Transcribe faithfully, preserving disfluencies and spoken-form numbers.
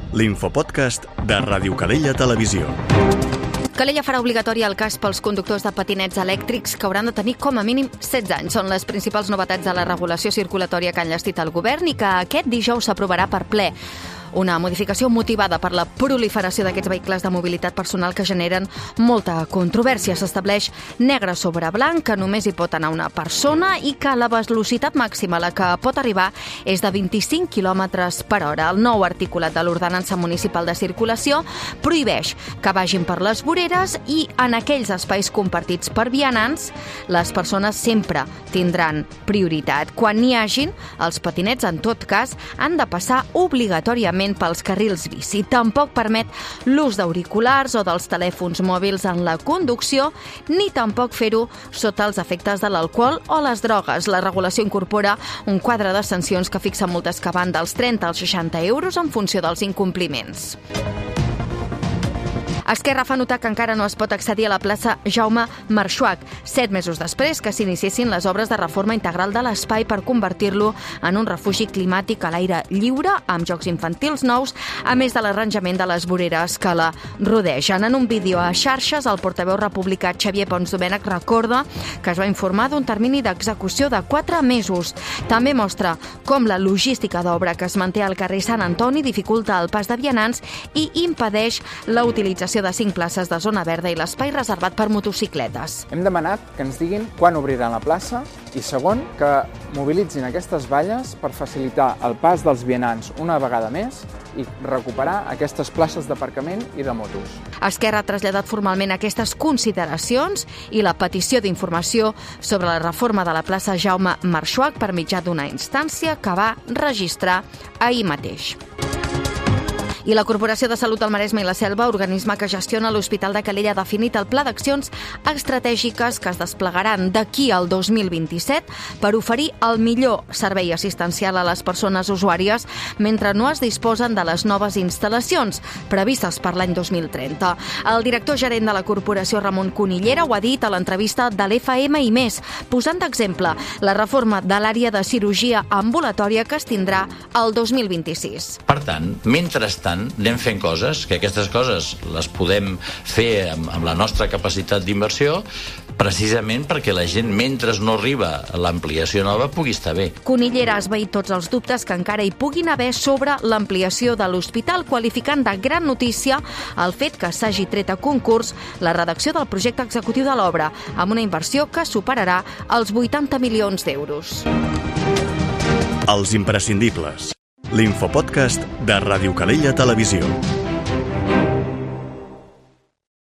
l'infopodcast de Ràdio Calella Televisió. Calella farà obligatori el casc pels conductors de patinets elèctrics que hauran de tenir com a mínim setze anys. Són les principals novetats de la regulació circulatòria que ha enllestit el govern i que aquest dijous s'aprovarà per ple. Una modificació motivada per la proliferació d'aquests vehicles de mobilitat personal que generen molta controvèrsia. S'estableix negre sobre blanc que només hi pot anar una persona i que la velocitat màxima a la que pot arribar és de vint-i-cinc quilòmetres per hora. El nou articulat de l'Ordenança Municipal de Circulació prohibeix que vagin per les voreres i en aquells espais compartits per vianants les persones sempre tindran prioritat. Quan n'hi hagin, els patinets, en tot cas, han de passar obligatòriament pels carrils bici. Tampoc permet l'ús d'auriculars o dels telèfons mòbils en la conducció, ni tampoc fer-ho sota els efectes de l'alcohol o les drogues. La regulació incorpora un quadre de sancions que fixa multes que van dels trenta als seixanta euros en funció dels incompliments. Esquerra fa notar que encara no es pot accedir a la plaça Jaume Marxuach, set mesos després que s'iniciessin les obres de reforma integral de l'espai per convertir-lo en un refugi climàtic a l'aire lliure, amb jocs infantils nous, a més de l'arranjament de les voreres que la rodegen. En un vídeo a xarxes, el portaveu republicà Xavier Pons Domènech recorda que es va informar d'un termini d'execució de quatre mesos. També mostra com la logística d'obra que es manté al carrer Sant Antoni dificulta el pas de vianants i impedeix la utilització de cinc places de zona verda i l'espai reservat per motocicletes. Hem demanat que ens diguin quan obriran la plaça i, segon, que mobilitzin aquestes valles per facilitar el pas dels vianants una vegada més i recuperar aquestes places d'aparcament i de motos. Esquerra ha traslladat formalment aquestes consideracions i la petició d'informació sobre la reforma de la plaça Jaume Marxuach per mitjà d'una instància que va registrar ahir mateix. I la Corporació de Salut del Maresme i la Selva, organisme que gestiona l'Hospital de Calella, ha definit el pla d'accions estratègiques que es desplegaran d'aquí al dos mil vint-i-set per oferir el millor servei assistencial a les persones usuàries mentre no es disposen de les noves instal·lacions previstes per l'any dos mil trenta. El director gerent de la Corporació, Ramon Conillera, ho ha dit a l'entrevista de l'F M i més, posant d'exemple la reforma de l'àrea de cirurgia ambulatòria que es tindrà el dos mil vint-i-sis. Per tant, mentrestant, anem fent coses, que aquestes coses les podem fer amb, amb la nostra capacitat d'inversió, precisament perquè la gent, mentre no arriba l'ampliació nova, pugui estar bé. Conillera ha esvaït tots els dubtes que encara hi puguin haver sobre l'ampliació de l'hospital, qualificant de gran notícia el fet que s'hagi tret a concurs la redacció del projecte executiu de l'obra, amb una inversió que superarà els vuitanta milions d'euros. Els imprescindibles. L'infopodcast de Ràdio Calella Televisió.